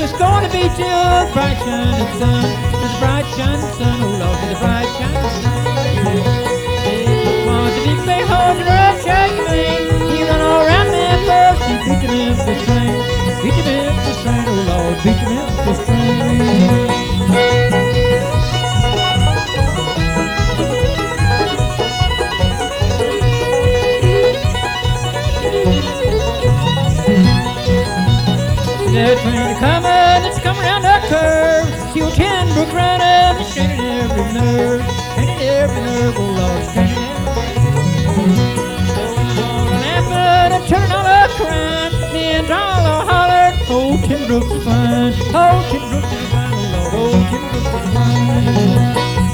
It's gonna be till the bright shining sun, to the bright shining sun, oh Lord, to the bright shining sun. Was a big bay horse and a shaggy man. He run all around Memphis, he beat the Memphis train. Beat the Memphis train, oh Lord, beat the Memphis train. The train a-comin', it's comin' round the curve. See old Tin Brook runnin', it's straining every nerve. Straining every nerve, oh Lord, straining every nerve. All a-laughin' and turnin' all a-cryin', the ends all a-hollerin', old Tin Brook's fine. Old Tin Brook is fine, oh Lord, old Tin Brook is fine.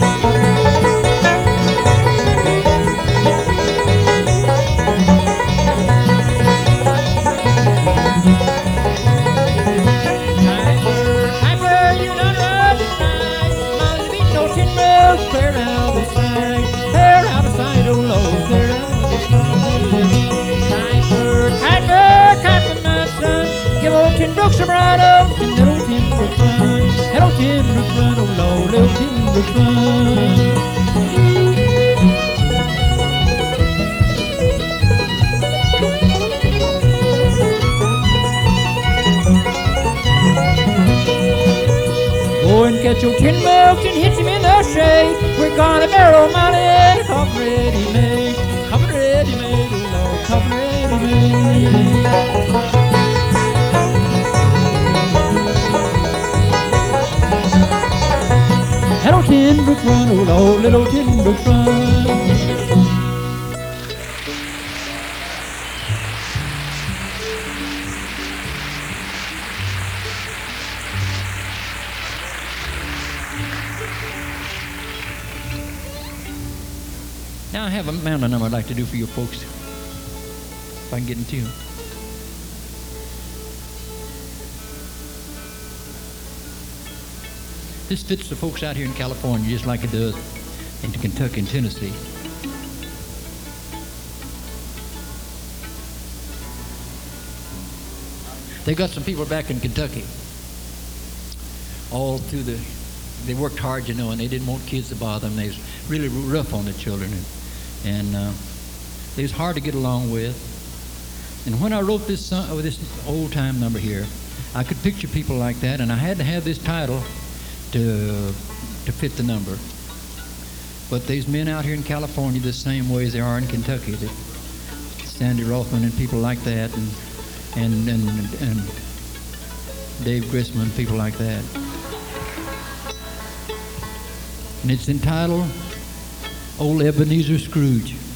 Clear out the side, oh Lord, clear out the side. Kite bird, my son, give old Tin Brook some ride up, and let old Tin Brook run. Let old Tin Brook run, oh Lord, let old Tin Brook run. Go and catch your Tin Brook and hitch him in the shade. We're gonna barrel Molly and a coffin ready made. Coffin ready made, oh Lord, coffin ready made. Let old Tin Brook run, oh Lord, let old Tin Brook run. Now I have a mountain number I'd like to do for you folks, if I can get in tune. This fits the folks out here in California just like it does in Kentucky and Tennessee. They got some people back in Kentucky all through they worked hard, you know, and they didn't want kids to bother them. They was really rough on the children, and they was hard to get along with. And when I wrote this song, this old time number here, I could picture people like that, and I had to have this title to fit the number. But there's men out here in California the same way as they are in Kentucky. Sandy Rothman and people like that, and Dave Grisman, people like that. And it's entitled Old Ebenezer Scrooge.